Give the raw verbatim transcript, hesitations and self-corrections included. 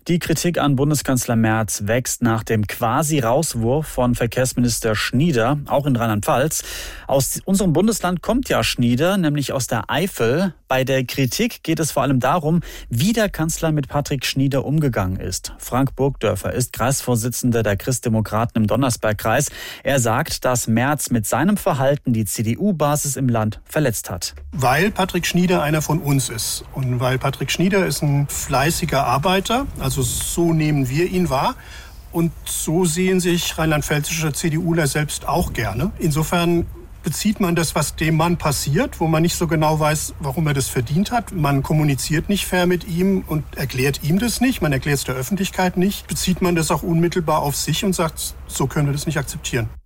Die Kritik an Bundeskanzler Merz wächst nach dem Quasi-Rauswurf von Verkehrsminister Schnieder, auch in Rheinland-Pfalz. Aus unserem Bundesland kommt ja Schnieder, nämlich aus der Eifel. Bei der Kritik geht es vor allem darum, wie der Kanzler mit Patrick Schnieder umgegangen ist. Frank Burgdörfer ist Kreisvorsitzender der Christdemokraten im Donnersbergkreis. Er sagt, dass Merz mit seinem Verhalten die C D U-Basis im Land verletzt hat. Weil Patrick Schnieder einer von uns ist und weil Patrick Schnieder ist ein fleißiger Arbeiter, also so nehmen wir ihn wahr. Und so sehen sich rheinland-pfälzische CDUler selbst auch gerne. Insofern bezieht man das, was dem Mann passiert, wo man nicht so genau weiß, warum er das verdient hat. Man kommuniziert nicht fair mit ihm und erklärt ihm das nicht. Man erklärt es der Öffentlichkeit nicht. Bezieht man das auch unmittelbar auf sich und sagt, so können wir das nicht akzeptieren.